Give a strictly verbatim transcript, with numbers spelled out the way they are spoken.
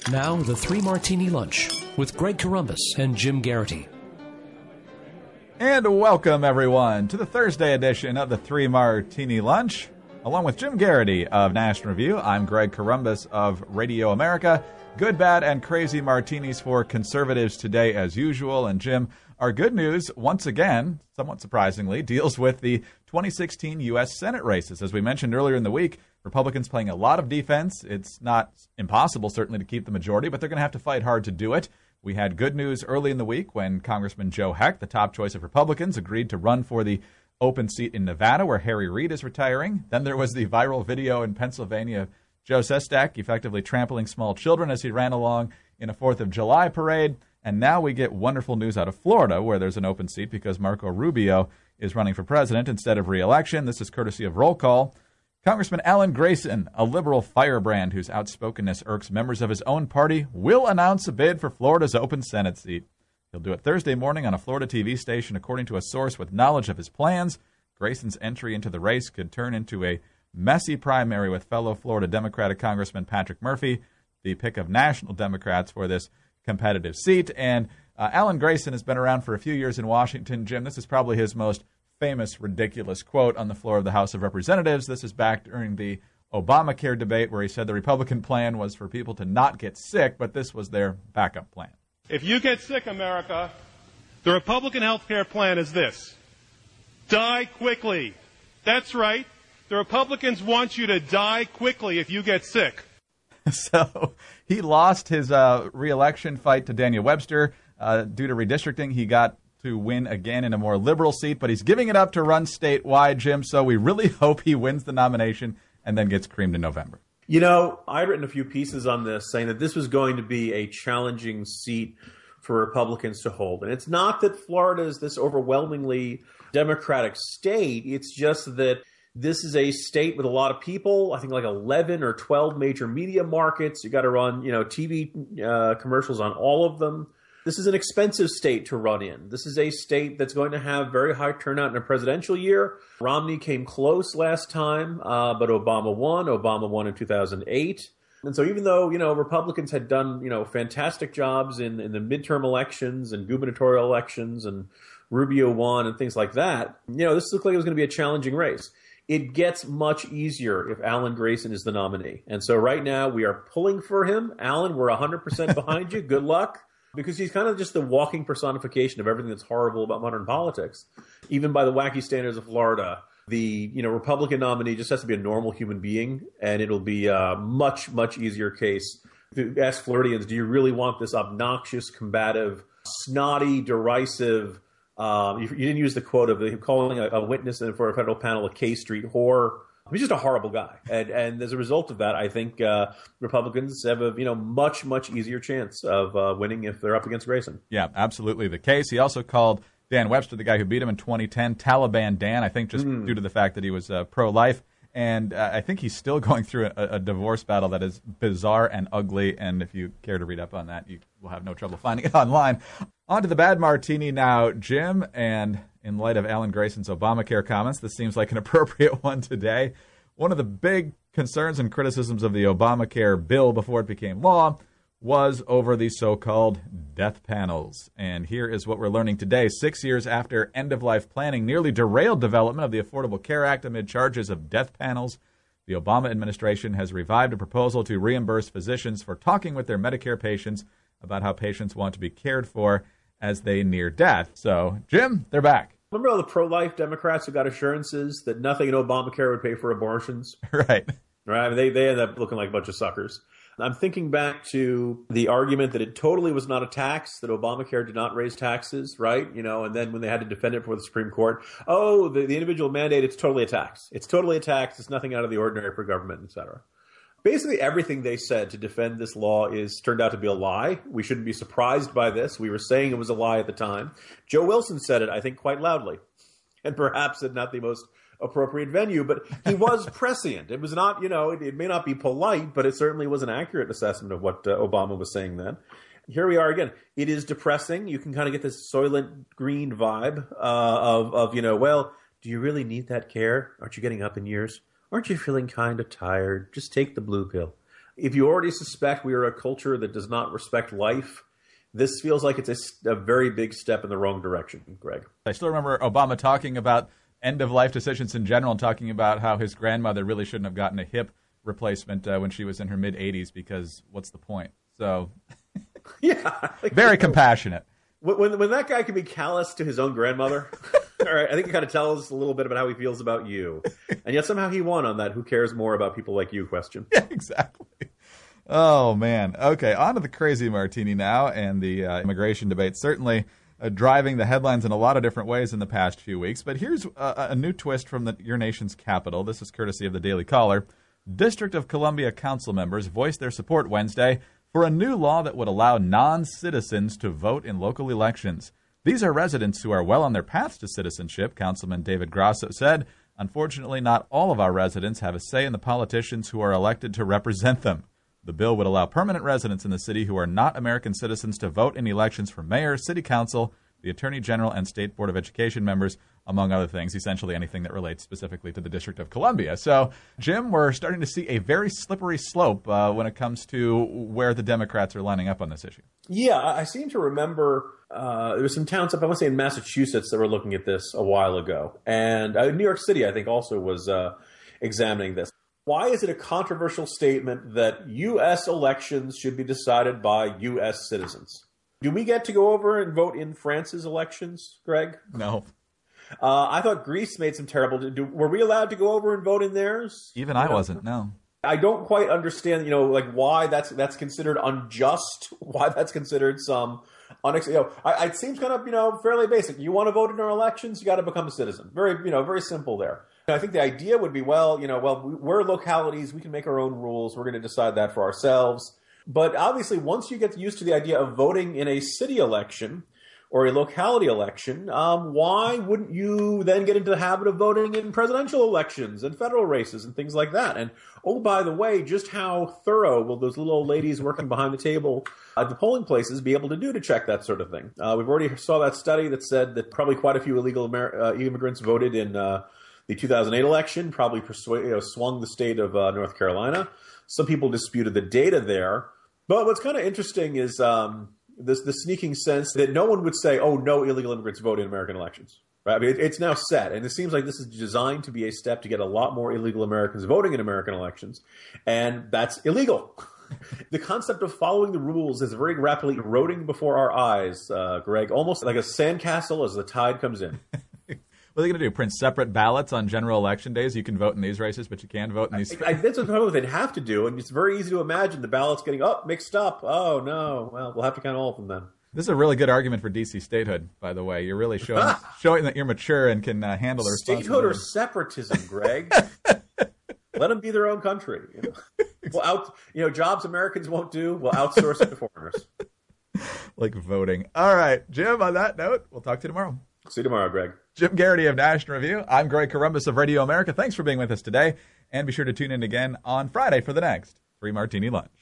Now, the Three Martini Lunch with Greg Corombos and Jim Garrity. And welcome, everyone, to the Thursday edition of the Three Martini Lunch. Along with Jim Garrity of National Review, I'm Greg Corombos of Radio America. Good, bad, and crazy martinis for conservatives today, as usual. And Jim, our good news, once again, somewhat surprisingly, deals with the twenty sixteen U S Senate races. As we mentioned earlier in the week, Republicans playing a lot of defense. It's not impossible, certainly, to keep the majority, but they're going to have to fight hard to do it. We had good news early in the week when Congressman Joe Heck, the top choice of Republicans, agreed to run for the open seat in Nevada, where Harry Reid is retiring. Then there was the viral video in Pennsylvania of Joe Sestak effectively trampling small children as he ran along in a fourth of July parade. And now we get wonderful news out of Florida, where there's an open seat because Marco Rubio is running for president instead of re-election. This is courtesy of Roll Call. Congressman Alan Grayson, a liberal firebrand whose outspokenness irks members of his own party, will announce a bid for Florida's open Senate seat. He'll do it Thursday morning on a Florida T V station, according to a source with knowledge of his plans. Grayson's entry into the race could turn into a messy primary with fellow Florida Democratic Congressman Patrick Murphy, the pick of national Democrats for this competitive seat. And uh, Alan Grayson has been around for a few years in Washington. Jim, this is probably his most famous, ridiculous quote on the floor of the House of Representatives. This is back during the Obamacare debate, where he said the Republican plan was for people to not get sick, but this was their backup plan. If you get sick, America, the Republican health care plan is this: die quickly. That's right. The Republicans want you to die quickly if you get sick. So he lost his uh, re-election fight to Daniel Webster. Uh, due to redistricting, he got to win again in a more liberal seat, but he's giving it up to run statewide, Jim, so we really hope he wins the nomination and then gets creamed in November. You know, I'd written a few pieces on this saying that this was going to be a challenging seat for Republicans to hold. And it's not that Florida is this overwhelmingly Democratic state. It's just that this is a state with a lot of people, I think like eleven or twelve major media markets. You got to run, you know, T V uh, commercials on all of them. This is an expensive state to run in. This is a state that's going to have very high turnout in a presidential year. Romney came close last time, uh, but Obama won. Obama won in two thousand eight. And so even though, you know, Republicans had done, you know, fantastic jobs in, in the midterm elections and gubernatorial elections, and Rubio won and things like that, you know, this looked like it was going to be a challenging race. It gets much easier if Alan Grayson is the nominee. And so right now we are pulling for him. Alan, we're one hundred percent behind you. Good luck. Because he's kind of just the walking personification of everything that's horrible about modern politics. Even by the wacky standards of Florida, the you know Republican nominee just has to be a normal human being, and it'll be a much, much easier case. To ask Floridians, do you really want this obnoxious, combative, snotty, derisive, um, you, you didn't use the quote of the, calling a, a witness for a federal panel a K Street whore. He's just a horrible guy. And and as a result of that, I think uh, Republicans have a you know much, much easier chance of uh, winning if they're up against Grayson. Yeah, absolutely the case. He also called Dan Webster, the guy who beat him in twenty ten, Taliban Dan, I think just mm. due to the fact that he was uh, pro-life. And uh, I think he's still going through a, a divorce battle that is bizarre and ugly. And if you care to read up on that, you will have no trouble finding it online. On to the bad martini now, Jim. And in light of Alan Grayson's Obamacare comments, this seems like an appropriate one today. One of the big concerns and criticisms of the Obamacare bill before it became law was over the so-called death panels. And here is what we're learning today. Six years after end-of-life planning nearly derailed development of the Affordable Care Act amid charges of death panels, the Obama administration has revived a proposal to reimburse physicians for talking with their Medicare patients about how patients want to be cared for as they near death. So, Jim, they're back. Remember all the pro-life Democrats who got assurances that nothing in Obamacare would pay for abortions? Right. Right. I mean, they, they end up looking like a bunch of suckers. I'm thinking back to the argument that it totally was not a tax, that Obamacare did not raise taxes, right? You know, and then when they had to defend it before the Supreme Court, oh, the, the individual mandate, it's totally a tax. It's totally a tax. It's nothing out of the ordinary for government, et cetera. Basically, everything they said to defend this law is turned out to be a lie. We shouldn't be surprised by this. We were saying it was a lie at the time. Joe Wilson said it, I think, quite loudly, and perhaps at not the most appropriate venue, but he was prescient. It was not, you know, it, it may not be polite, but it certainly was an accurate assessment of what uh, Obama was saying then. Here we are again. It is depressing. You can kind of get this Soylent Green vibe uh, of, of, you know, well, do you really need that care? Aren't you getting up in years? Aren't you feeling kind of tired? Just take the blue pill. If you already suspect we are a culture that does not respect life, this feels like it's a, a very big step in the wrong direction, Greg. I still remember Obama talking about end-of-life decisions in general and talking about how his grandmother really shouldn't have gotten a hip replacement uh, when she was in her mid-eighties because what's the point? So, yeah, like, very compassionate. When when that guy can be callous to his own grandmother, all right, I think it kind of tells a little bit about how he feels about you. And yet somehow he won on that who cares more about people like you question. Yeah, exactly. Oh, man. Okay, on to the crazy martini now and the uh, immigration debate. Certainly uh, driving the headlines in a lot of different ways in the past few weeks. But here's uh, a new twist from the, your nation's capital. This is courtesy of the Daily Caller. District of Columbia council members voiced their support Wednesday for a new law that would allow non-citizens to vote in local elections. These are residents who are well on their paths to citizenship, Councilman David Grasso said. Unfortunately, not all of our residents have a say in the politicians who are elected to represent them. The bill would allow permanent residents in the city who are not American citizens to vote in elections for mayor, city council, the attorney general, and state board of education members, among other things, essentially anything that relates specifically to the District of Columbia. So, Jim, we're starting to see a very slippery slope uh, when it comes to where the Democrats are lining up on this issue. Yeah, I seem to remember uh, there were some towns up, I want to say in Massachusetts, that were looking at this a while ago. And uh, New York City, I think, also was uh, examining this. Why is it a controversial statement that U S elections should be decided by U S citizens? Do we get to go over and vote in France's elections, Greg? No. Uh, I thought Greece made some terrible... Do, were we allowed to go over and vote in theirs? Even I wasn't, no. I don't quite understand, you know, like why that's that's considered unjust, why that's considered some... Unex- you know, I, it seems kind of, you know, fairly basic. You want to vote in our elections, you got to become a citizen. Very, you know, very simple there. I think the idea would be, well, you know, well, we're localities, we can make our own rules, we're going to decide that for ourselves. But obviously, once you get used to the idea of voting in a city election or a locality election, um, why wouldn't you then get into the habit of voting in presidential elections and federal races and things like that? And, oh, by the way, just how thorough will those little old ladies working behind the table at the polling places be able to do to check that sort of thing? Uh, we've already saw that study that said that probably quite a few illegal Amer- uh, immigrants voted in uh, the two thousand eight election, probably persuade, you know, swung the state of uh, North Carolina. Some people disputed the data there. But what's kind of interesting is um, this the sneaking sense that no one would say, oh, no illegal immigrants vote in American elections. Right? I mean, it, it's now set. And it seems like this is designed to be a step to get a lot more illegal Americans voting in American elections. And that's illegal. The concept of following the rules is very rapidly eroding before our eyes, uh, Greg, almost like a sandcastle as the tide comes in. What are they going to do? Print separate ballots on general election days? You can vote in these races, but you can't vote in these. I, I, that's what probably they'd have to do, and it's very easy to imagine the ballots getting up, mixed up. Oh no! Well, we'll have to count all of them then. This is a really good argument for D C statehood, by the way. You're really showing showing that you're mature and can uh, handle the statehood or responsibility. separatism, Greg. Let them be their own country. You know? We'll out, you know, jobs Americans won't do, we'll outsource it to foreigners. Like voting. All right, Jim. On that note, we'll talk to you tomorrow. See you tomorrow, Greg. Jim Garrity of National Review. I'm Greg Corombos of Radio America. Thanks for being with us today. And be sure to tune in again on Friday for the next Three Martini Lunch.